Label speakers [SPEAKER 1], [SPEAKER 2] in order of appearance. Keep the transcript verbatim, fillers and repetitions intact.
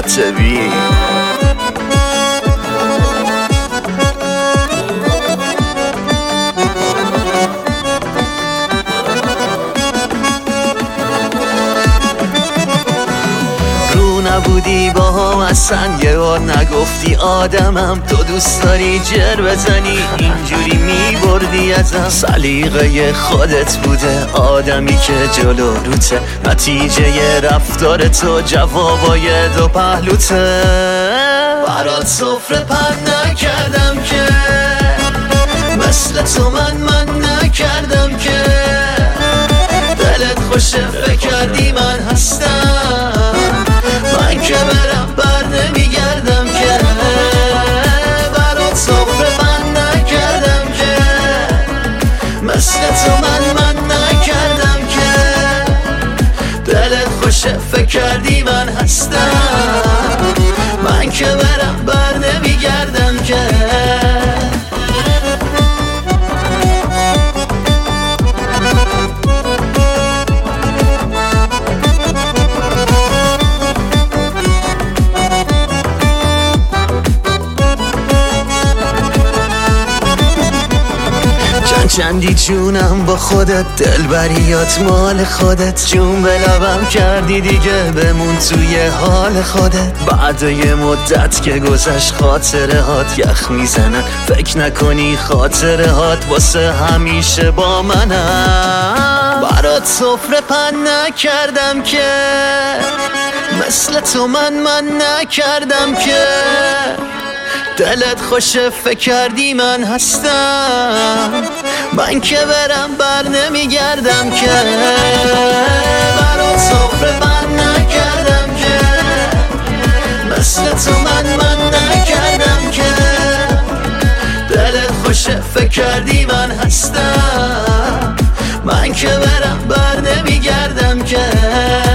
[SPEAKER 1] کاتبی. نبودی با هم اصلا یه بار نگفتی آدمم، تو دوست داری جر بزنی اینجوری میبردی ازم. سلیقه خودت بوده آدمی که جلو روته، نتیجه رفتار تو جوابای دو پهلوته. برات سفره پهن نکردم که مثل تو من من نکردم که دلت خوشه فکر کردی من هستم، من که برم بر نمیگردم که برات سفره من نکردم که مثل تو من من نکردم که دلت خوشه فکر کردی من هستم، من که برم بر نمیگردم که. چندی جونم با خودت، دلبریات مال خودت، جون به لبم کردی دیگه بمون توی حال خودت. بعد یه مدت که گذشت خاطره هات یخ میزنن، فکر نکنی خاطره هات واسه همیشه با منم. برات سفره پهن نکردم که مثل تو من من نکردم که دلت خوشه فکر کردی من هستم، من که برم بر نمیگردم که برات سفره پهن نکردم که مثل تو من من نکردم که دلت خوشه فکر کردی من هستم، من که برم بر نمیگردم که.